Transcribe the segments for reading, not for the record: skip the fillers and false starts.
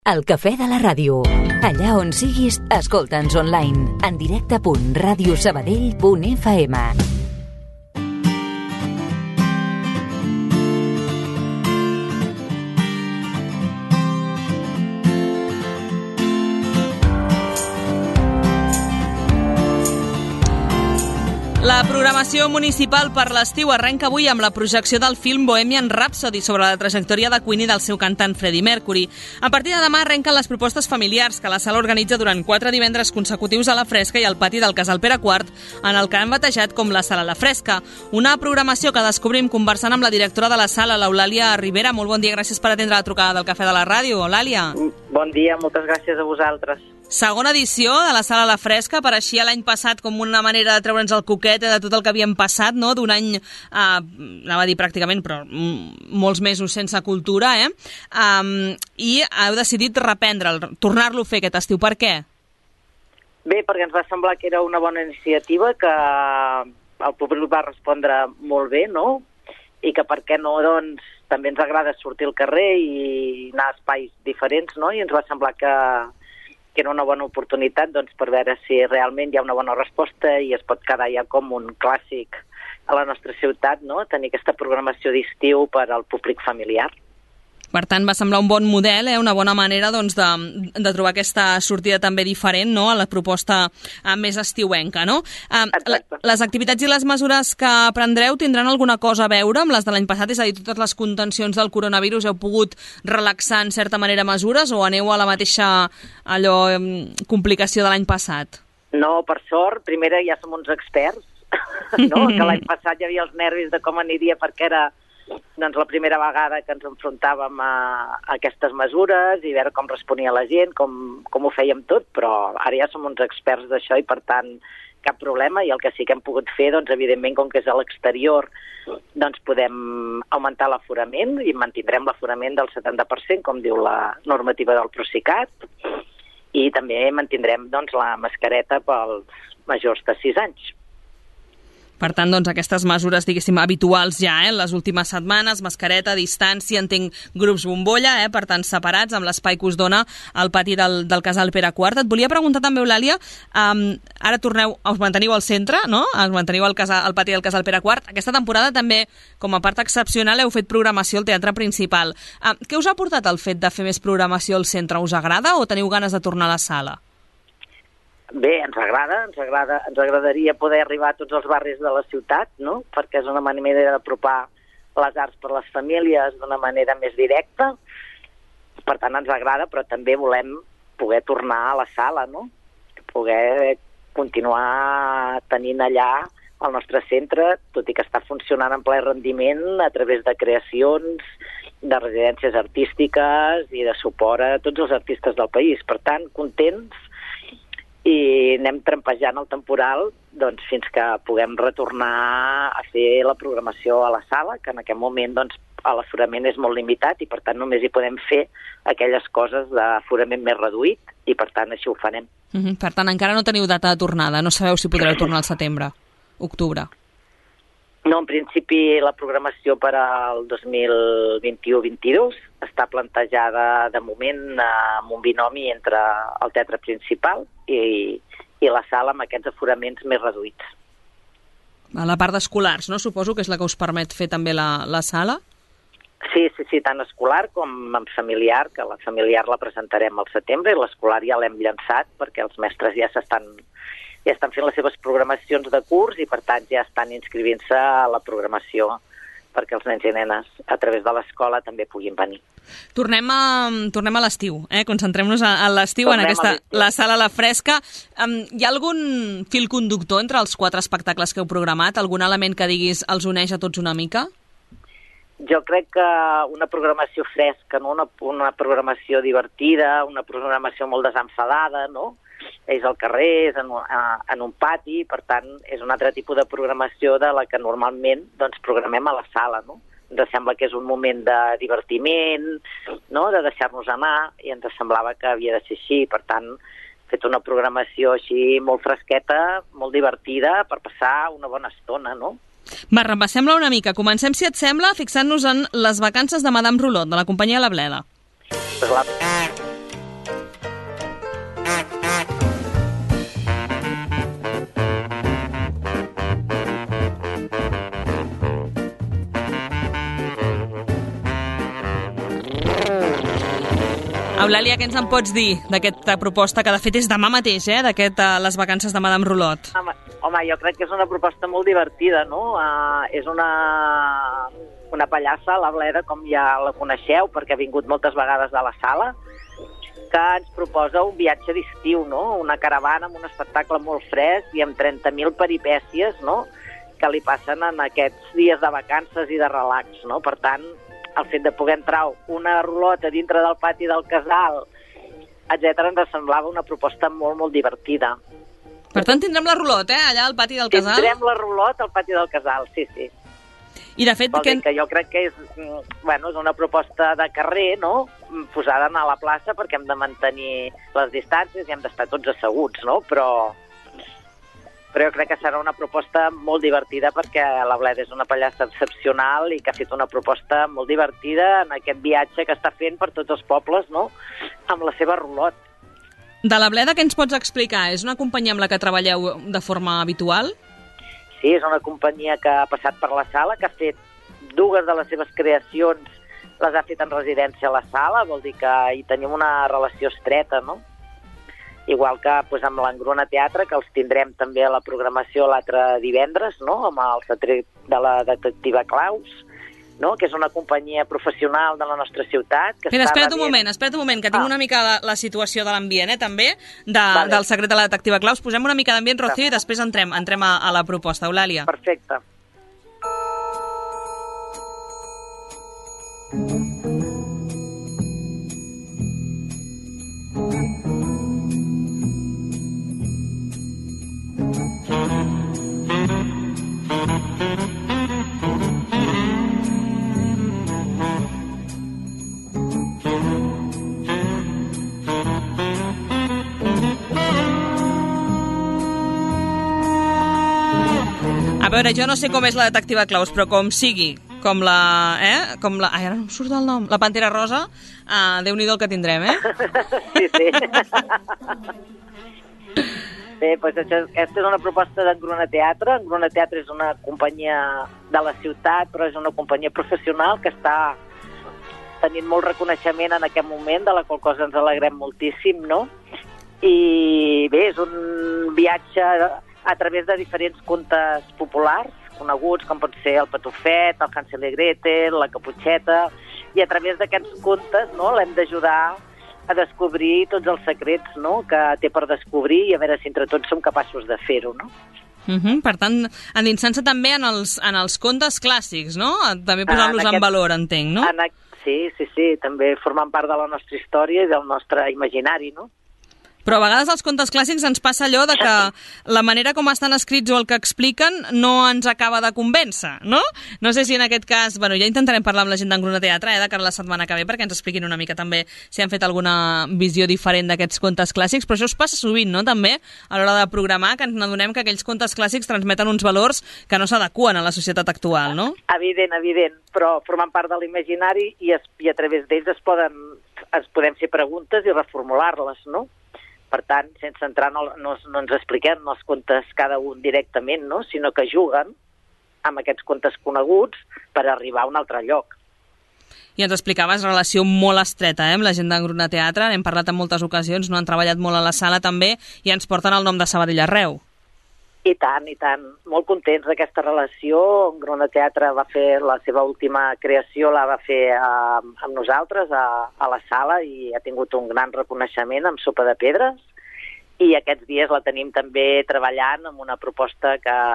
El Cafè de la Ràdio. Allà on siguis, escolta'ns online. En directe.radiosabadell.fm. La programació municipal per l'estiu arrenca avui amb la projecció del film Bohemian Rhapsody sobre la trajectòria de Queen i del seu cantant Freddie Mercury. A partir de demà arrenquen les propostes familiars que la sala organitza durant 4 divendres consecutius a la Fresca i al pati del Casal Pere IV, en el que han batejat com la Sala La Fresca. Una programació que descobrim conversant amb la directora de la sala, l'Eulàlia Rivera. Molt bon dia, gràcies per atendre la trucada del Cafè de la Ràdio. Eulàlia. Bon dia, moltes gràcies a vosaltres. Segona edició de la Sala La Fresca, pareixia l'any passat com una manera de treure'ns el coquet de tot el que havíem passat, no? D'un any, anava a dir pràcticament, però molts mesos sense cultura, i heu decidit reprendre'l, tornar-lo a fer aquest estiu. Per què? Bé, perquè ens va semblar que era una bona iniciativa, que el públic va respondre molt bé, no? I que per què no, doncs, també ens agrada sortir al carrer i anar a espais diferents, no? I ens va semblar que era una bona oportunitat, doncs, per veure si realment hi ha una bona resposta i es pot quedar ja com un clàssic a la nostra ciutat, no? Tenir aquesta programació d'estiu per al públic familiar. Per tant, va semblar un bon model, una bona manera doncs, de trobar aquesta sortida també diferent, no?, a la proposta més estiuenca, no? Les activitats i les mesures que prendreu tindran alguna cosa a veure amb les de l'any passat? És a dir, totes les contencions del coronavirus heu pogut relaxar en certa manera mesures o aneu a la mateixa complicació de l'any passat? No, per sort, primera ja som uns experts, no? Que l'any passat hi havia els nervis de com aniria perquè era doncs la primera vegada que ens enfrontàvem a aquestes mesures i veure com responia la gent, com ho fèiem tot, però ara ja som uns experts d'això i per tant cap problema, i el que sí que hem pogut fer, doncs evidentment com que és a l'exterior, doncs podem augmentar l'aforament i mantindrem l'aforament del 70%, com diu la normativa del Procicat, i també mantindrem doncs la mascareta pels majors de 6 anys. Per tant, doncs, aquestes mesures, diguéssim, habituals ja, les últimes setmanes, mascareta, distància, entenc grups bombolla, per tant, separats, amb l'espai que us dona al pati del Casal Pere IV. Et volia preguntar també, Eulàlia, ara us manteniu al centre, no? Us manteniu al pati del Casal Pere IV. Aquesta temporada també, com a part excepcional, heu fet programació al Teatre Principal. Què us ha portat el fet de fer més programació al centre? Us agrada o teniu ganes de tornar a la sala? Bé, ens agradaria poder arribar a tots els barris de la ciutat, no? Perquè és una manera d'apropar les arts per les famílies d'una manera més directa. Per tant, ens agrada, però també volem poder tornar a la sala, no? Poder continuar tenint allà el nostre centre, tot i que està funcionant en ple rendiment a través de creacions, de residències artístiques i de suport a tots els artistes del país. Per tant, contents, i anem trampejant el temporal doncs, fins que puguem retornar a fer la programació a la sala, que en aquest moment doncs, l'aforament és molt limitat i per tant només hi podem fer aquelles coses d'aforament més reduït i per tant així ho farem. Per tant, encara no teniu data de tornada, no sabeu si podreu tornar al setembre, octubre? No, en principi la programació per al 2021-22 està plantejada de moment amb un binomi entre el Teatre Principal i la sala amb aquests aforaments més reduïts. A la part d'escolars, no? Suposo que és la que us permet fer també la sala? Sí, tant escolar com en familiar, que la familiar la presentarem al setembre i l'escolar ja l'hem llançat perquè els mestres ja estan fent les seves programacions de curs i per tant ja estan inscrivint-se a la programació perquè els nens i nenes a través de l'escola també puguin venir. Tornem a l'estiu, concentrem-nos en l'estiu, la Sala La Fresca. Hi ha algun fil conductor entre els 4 espectacles que heu programat? Algun element que diguis els uneix a tots una mica? Jo crec que una programació fresca, no? Una programació divertida, una programació molt desenfadada, no? És al carrer, és en un pati, per tant, és un altre tipus de programació de la que normalment doncs, programem a la sala, no? Ens sembla que és un moment de divertiment, no? De deixar-nos anar, i ens semblava que havia de ser així, per tant, fet una programació així molt fresqueta, molt divertida, per passar una bona estona, no? Va, repassem-la una mica. Comencem, si et sembla, fixant-nos en les vacances de Madame Roulotte, de la companyia La Bleda. Eulàlia, què ens en pots dir d'aquesta proposta, que de fet és demà mateix, les vacances de Madame Roulotte? Home, jo crec que és una proposta molt divertida, no? És una pallassa, la Bleda, com ja la coneixeu, perquè ha vingut moltes vegades a la sala, que ens proposa un viatge d'estiu, no? Una caravana amb un espectacle molt fresc i amb 30.000 peripècies, no?, que li passen en aquests dies de vacances i de relax, no? Per tant, el fet de poder entrar una rulota dintre del pati del casal, etc., ens semblava una proposta molt, molt divertida. Per tant, tindrem la rulota, allà al pati del casal? Tindrem la rulota al pati del casal, sí. I de fet... que jo crec que és una proposta de carrer, no?, posada a la plaça, perquè hem de mantenir les distàncies i hem d'estar tots asseguts, no?, però jo crec que serà una proposta molt divertida, perquè la Bleda és una pallassa excepcional i que ha fet una proposta molt divertida en aquest viatge que està fent per tots els pobles, no?, amb la seva rulot. De la Bleda, què ens pots explicar? És una companyia amb la que treballeu de forma habitual? Sí, és una companyia que ha passat per la sala, que ha fet dues de les seves creacions, les ha fet en residència a la sala, vol dir que hi tenim una relació estreta, no? Igual que amb l'Engruna Teatre, que els tindrem també a la programació l'altre divendres, no?, amb el secret de la detectiva Claus, no?, que és una companyia professional de la nostra ciutat. Espera't un moment, que tinc una mica la situació de l'ambient, també, del secret de la detectiva Claus. Posem una mica d'ambient, Rocío, i després entrem a la proposta. Eulàlia. Perfecte. A veure, jo no sé com és la detectiva Claus, però com sigui, com la... Ai, ara no em surt el nom. La Pantera Rosa, Déu-n'hi-do el que tindrem, Sí. Bé, doncs aquesta és una proposta d'Engruna Teatre. Engruna Teatre és una companyia de la ciutat, però és una companyia professional que està tenint molt reconeixement en aquest moment, de la qual cosa ens alegrem moltíssim, no? I bé, és un viatge a través de diferents contes populars, coneguts, com pot ser el Patufet, el Hansel i Gretel, la Caputxeta, i a través d'aquests contes, no?, l'hem d'ajudar a descobrir tots els secrets, no?, que té per descobrir, i a veure si entre tots som capaços de fer-ho, no? Per tant, endinsant-se també en els contes clàssics, no? També posar-los en valor, entenc, no? Sí, també formen part de la nostra història i del nostre imaginari, no? Però a vegades als contes clàssics ens passa allò de que la manera com estan escrits o el que expliquen no ens acaba de convèncer, no? No sé si en aquest cas... Bueno, ja intentarem parlar amb la gent d'Engruna Teatre, de cara a la setmana que ve, perquè ens expliquin una mica també si han fet alguna visió diferent d'aquests contes clàssics, però això us passa sovint, no?, també, a l'hora de programar, que ens adonem que aquells contes clàssics transmeten uns valors que no s'adeqüen a la societat actual, no? Evident, però formen part de l'imaginari i a través d'ells podem fer preguntes i reformular-les, no? Per tant, sense entrar, no ens expliquem els contes cada un directament, no?, sinó que juguen amb aquests contes coneguts per arribar a un altre lloc. I ens explicaves relació molt estreta amb la gent d'Engruna Teatre, n'hem parlat en moltes ocasions, no han treballat molt a la sala també, i ens porten el nom de Sabadell arreu. I tant. Molt contents d'aquesta relació. Engruna Teatre va fer la seva última creació, la va fer amb nosaltres a la sala i ha tingut un gran reconeixement amb Sopa de Pedres. I aquests dies la tenim també treballant amb una proposta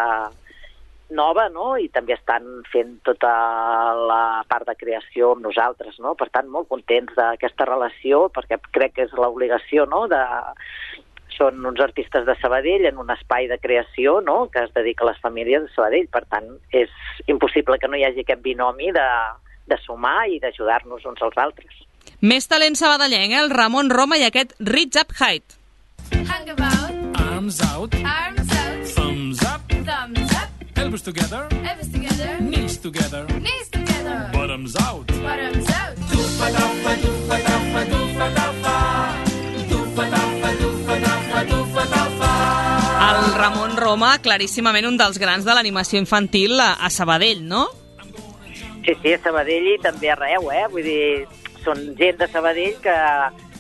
nova, no? I també estan fent tota la part de creació amb nosaltres, no? Per tant, molt contents d'aquesta relació, perquè crec que és l'obligació, no?, són uns artistes de Sabadell en un espai de creació, no?, que es dedica a les famílies de Sabadell. Per tant, és impossible que no hi hagi aquest binomi de sumar i d'ajudar-nos uns als altres. Més talent sabadellenc, el Ramon Roma i aquest Reach Up Height. Hang about. Arms out. Arms out. Thumbs up. Thumbs up. Elbows together. Elbows together. Knees together. Knees together. Bottoms out. Bottoms out. Doofa-daffa, doofa-daffa, doofa-daffa. Doofa-daffa, doofa-daffa, doofa-daffa. El Ramon Roma, claríssimament un dels grans de l'animació infantil a Sabadell, no? Sí, a Sabadell i també arreu, Vull dir, són gent de Sabadell que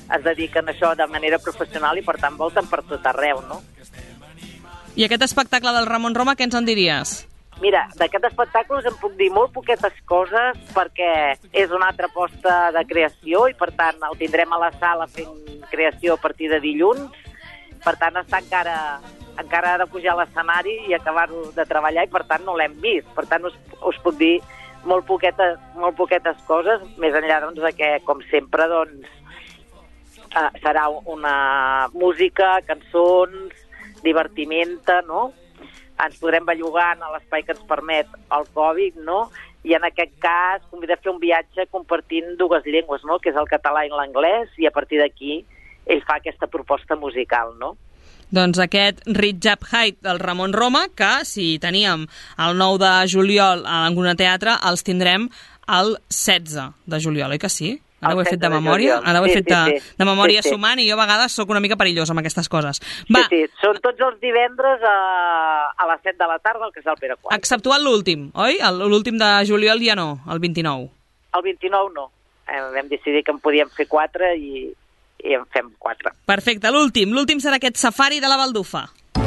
es dediquen a això de manera professional i per tant volten per tot arreu, no? I aquest espectacle del Ramon Roma, què ens en diries? Mira, d'aquest espectacle us en puc dir molt poquetes coses perquè és una altra aposta de creació i per tant el tindrem a la sala fent creació a partir de dilluns. Per tant està encara ha de pujar a l'escenari i acabar-ho de treballar i per tant no l'hem vist. Per tant us puc dir molt poquetes coses, més enllà doncs, que com sempre doncs, serà una música, cançons, divertiment, no? Ens podrem bellugar a l'espai que ens permet el Covid, no? I en aquest cas convida a fer un viatge compartint dues llengües, no? Que és el català i l'anglès, i a partir d'aquí ell fa aquesta proposta musical, no? Doncs aquest Reach Up High del Ramon Roma, que si teníem el 9 de juliol a l'Anguna Teatre, els tindrem el 16 de juliol, oi que sí? Ara ho he fet de memòria, de memòria sumant, i jo a vegades sóc una mica perillosa amb aquestes coses. Va. Sí, són tots els divendres a les 7 de la tarda al Casal Pere IV. Exceptuant l'últim, oi? L'últim de juliol ja no, el 29. El 29 no. Vam decidir que en podíem fer 4 i en fem 4. Perfecte, l'últim serà aquest safari de la Baldufa.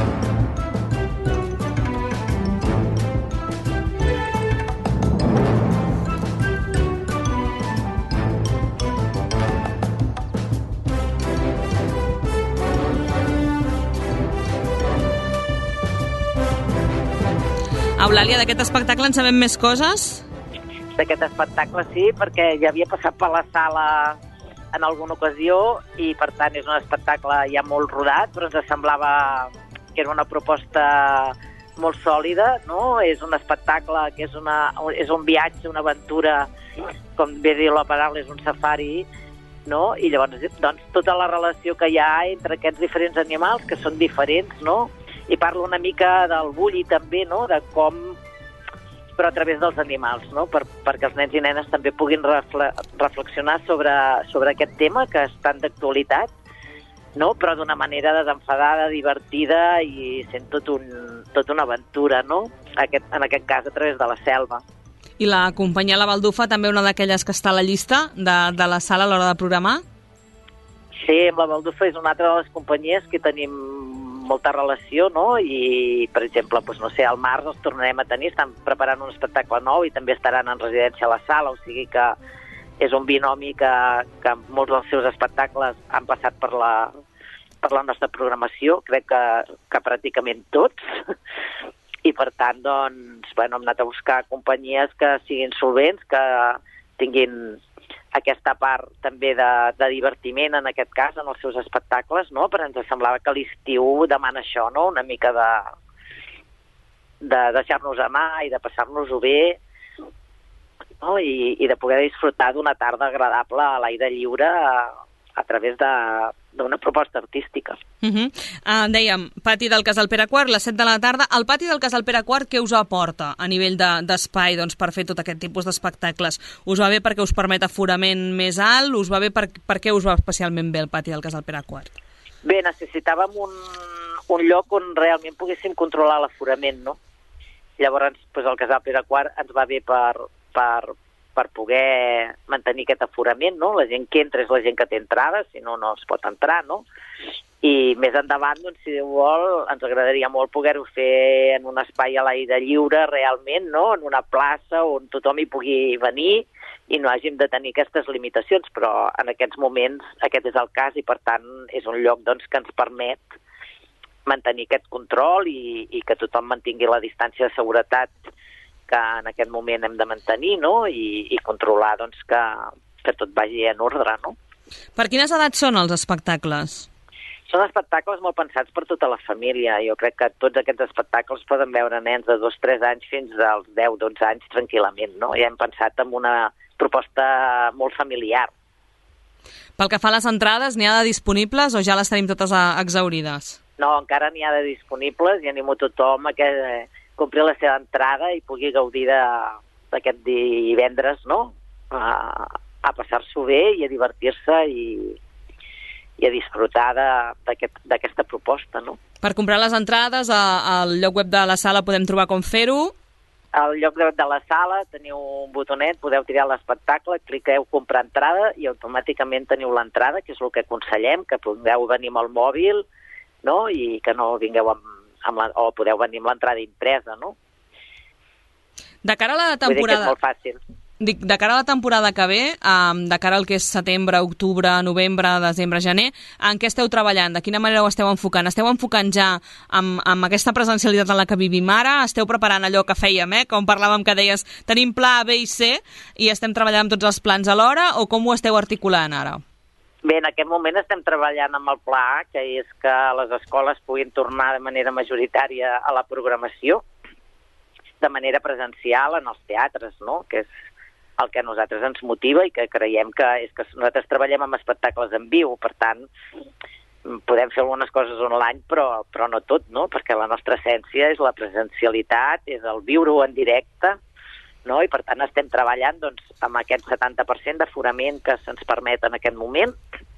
Eulàlia, d'aquest espectacle en sabem més coses? D'aquest espectacle sí, perquè ja havia passat per la sala en alguna ocasió i per tant és un espectacle ja molt rodat, però ens semblava que era una proposta molt sòlida, no? És un espectacle que és un viatge, una aventura, com bé dir la paraula, és un safari, no? I llavors doncs, tota la relació que hi ha entre aquests diferents animals, que són diferents, no? I parlo una mica del bulli també, no? De com, però a través dels animals, no? Perquè els nens i nenes també puguin reflexionar sobre aquest tema que és tan d'actualitat, no? Però d'una manera desenfadada, divertida i sent tot una aventura, no? En aquest cas a través de la selva. I la companyia La Baldufa també una d'aquelles que està a la llista de la sala a l'hora de programar? Sí, amb La Baldufa és una altra de les companyies que tenim molta relació, no? I, per exemple, doncs, no sé, al març els tornarem a tenir, estan preparant un espectacle nou i també estaran en residència a la sala, o sigui que és un binomi que molts dels seus espectacles han passat per la nostra programació, crec que pràcticament tots, i per tant, doncs, bueno, hem anat a buscar companyies que siguin solvents, que tinguin aquesta part també de divertiment, en aquest cas, en els seus espectacles, no? Però ens semblava que l'estiu demana això, no? Una mica de deixar-nos anar i de passar-nos-ho bé, no? I de poder disfrutar d'una tarda agradable a l'aire lliure a través d'una proposta artística. Dèiem, pati del Casal Pere IV, les 7 de la tarda. El pati del Casal Pere IV, què us aporta a nivell d'espai per fer tot aquest tipus d'espectacles? Us va bé perquè us permet aforament més alt? Us va bé per què us va especialment bé el pati del Casal Pere IV? Bé, necessitàvem un lloc on realment poguéssim controlar l'aforament, no? Llavors, el Casal Pere IV ens va bé per poder mantenir aquest aforament, no? La gent que entra és la gent que té entrada, si no, no es pot entrar, no? I més endavant, doncs, si Déu vol, ens agradaria molt poder-ho fer en un espai a l'aire lliure realment, no? En una plaça on tothom hi pugui venir i no hàgim de tenir aquestes limitacions, però en aquests moments aquest és el cas i, per tant, és un lloc doncs, que ens permet mantenir aquest control i que tothom mantingui la distància de seguretat que en aquest moment hem de mantenir, no? I controlar doncs, que tot vagi en ordre, no? Per quines edats són els espectacles? Són espectacles molt pensats per tota la família. Jo crec que tots aquests espectacles poden veure nens de 2-3 anys fins als 10-12 anys tranquil·lament, no? Ja hem pensat en una proposta molt familiar. Pel que fa a les entrades, n'hi ha de disponibles o ja les tenim totes exhaurides? No, encara n'hi ha de disponibles i animo tothom a que complir la seva entrada i pugui gaudir d'aquest divendres, no? A passar-s'ho bé i a divertir-se i a disfrutar d'aquesta proposta, no? Per comprar les entrades, al lloc web de la sala podem trobar com fer-ho? Al lloc de la sala teniu un botonet, podeu triar l'espectacle, cliqueu comprar entrada i automàticament teniu l'entrada, que és el que aconsellem, que podeu venir amb el mòbil, no? I que no vingueu o podeu venir amb l'entrada impresa, no? De cara a la temporada... Vull dir que és molt fàcil. Dic, de cara a la temporada que ve, de cara al que és setembre, octubre, novembre, desembre, gener, en què esteu treballant? De quina manera ho esteu enfocant? Esteu enfocant ja amb aquesta presencialitat en la que vivim ara? Esteu preparant allò que fèiem, com parlàvem que deies, tenim pla A, B i C i estem treballant amb tots els plans alhora, o com ho esteu articulant ara? Bé, en aquest moment estem treballant amb el pla A, que és que les escoles puguin tornar de manera majoritària a la programació, de manera presencial en els teatres, no? Que és el que a nosaltres ens motiva i que creiem que és que nosaltres treballem amb espectacles en viu, per tant, podem fer algunes coses online, però no tot, no? Perquè la nostra essència és la presencialitat, és el viure-ho en directe, no? I per tant estem treballant doncs, amb aquest 70% d'aforament que se'ns permet en aquest moment,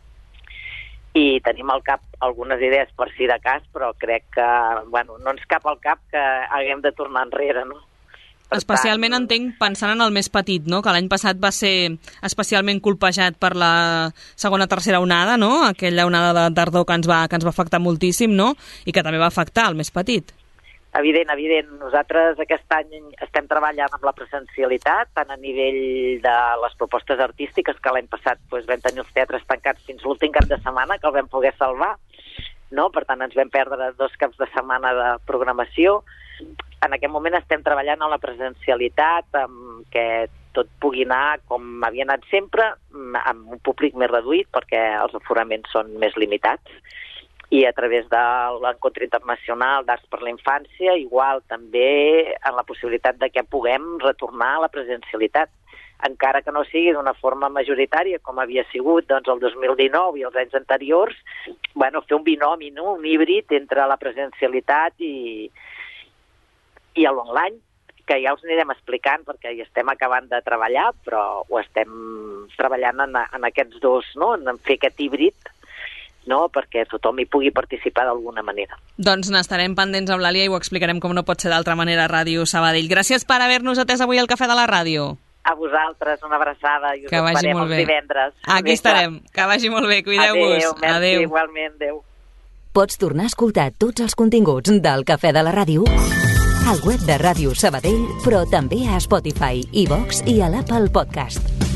i tenim al cap algunes idees per si de cas, però crec que no ens cap al cap que haguem de tornar enrere, no? Especialment entenc pensant en el més petit, no? Que l'any passat va ser especialment colpejat per la segona o tercera onada, no? Aquella onada de tardor que ens va afectar moltíssim, no? I que també va afectar el més petit. Evident. Nosaltres aquest any estem treballant amb la presencialitat, tant a nivell de les propostes artístiques, que l'any passat vam tenir els teatres tancats fins l'últim cap de setmana, que el vam poder salvar, no? Per tant, ens vam perdre 2 caps de setmana de programació. En aquest moment estem treballant en la presencialitat, que tot pugui anar com havia anat sempre, amb un públic més reduït, perquè els aforaments són més limitats, i a través de l'Encontre Internacional d'Arts per la Infància, igual també en la possibilitat de que puguem retornar a la presencialitat, encara que no sigui d'una forma majoritària, com havia sigut doncs, el 2019 i els anys anteriors, fer un binomi, no? Un híbrid entre la presencialitat i l'online, que ja us anirem explicant perquè hi estem acabant de treballar, però ho estem treballant en aquests dos, no? En fer aquest híbrid, no? Perquè tothom hi pugui participar d'alguna manera. Doncs n'estarem pendents amb l'Àlia i ho explicarem com no pot ser d'altra manera a Ràdio Sabadell. Gràcies per haver-nos atès avui al Cafè de la Ràdio. A vosaltres, una abraçada i us esperem els divendres. Aquí estarem. Que vagi molt bé, cuideu-vos. Adéu, merci, igualment, adéu. Pots tornar a escoltar tots els continguts del Cafè de la Ràdio al web de Ràdio Sabadell, però també a Spotify, iVox i a l'Apple Podcast.